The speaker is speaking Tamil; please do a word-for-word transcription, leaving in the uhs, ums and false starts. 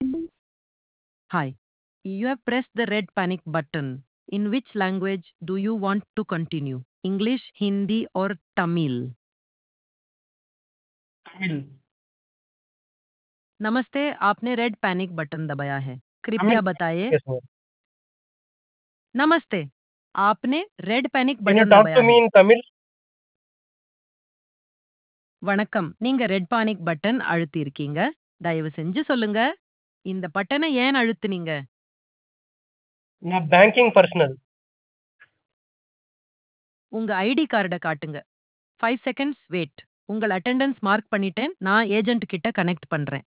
Hi. You have pressed the red panic button. In which language do you want to continue? English, Hindi, or Tamil? Tamil नमस्ते, आपने रेड पैनिक बटन दबाया है। तमिल कृपया बताइए। yes, sir. नमस्ते, आपने red panic Can you button talk दबाया to me है. in Tamil? வணக்கம். நீங்க ரெட் பானிக் பட்டன் அழுத்தியிருக்கீங்க. தயவு செஞ்சு சொல்லுங்க. இந்த பட்டனை ஏன் அழுத்துனீங்க? நான் பேங்கிங் பர்சனல் உங்க ஐடி கார்ட காட்டுங்க. Five seconds wait. உங்கள் அட்டெண்டன்ஸ் மார்க் பண்ணிட்டேன். நான் ஏஜென்ட் கிட்ட கனெக்ட் பண்றேன்.